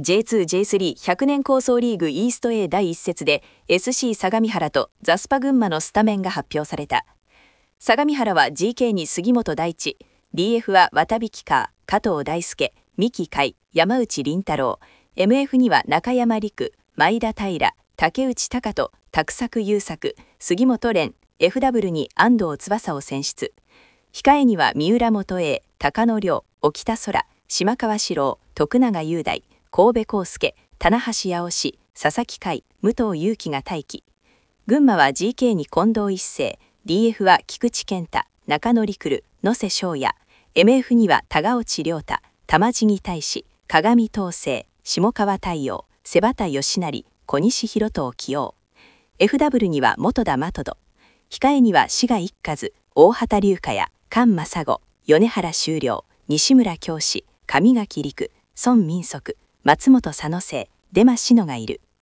J2、J3 100年構想リーグイースト A 第1節で SC 相模原とザスパ群馬のスタメンが発表された。相模原は GK に杉本大地、DF は渡引加藤大輔、三木海、山内麟太郎、MF には中山陸、前田平、竹内隆人、拓作優作、杉本蓮、FW に安藤翼を選出。控えには三浦元栄、高野亮、沖田空、島川史郎、徳永雄大、神戸康介、棚橋八尾、佐々木海、武藤勇樹が待機。群馬は GK に近藤一成、DF は菊池健太、中野陸瑠、野瀬翔也、MF には田川内亮太、玉地大志、鏡東成、下川太陽、瀬端義成、小西博人を起用。FW には元田真人、控えには志賀一和、大畑龍香や菅正吾、米原修良、西村京志、上垣陸、孫民則、松本佐野生、出間志乃がいる。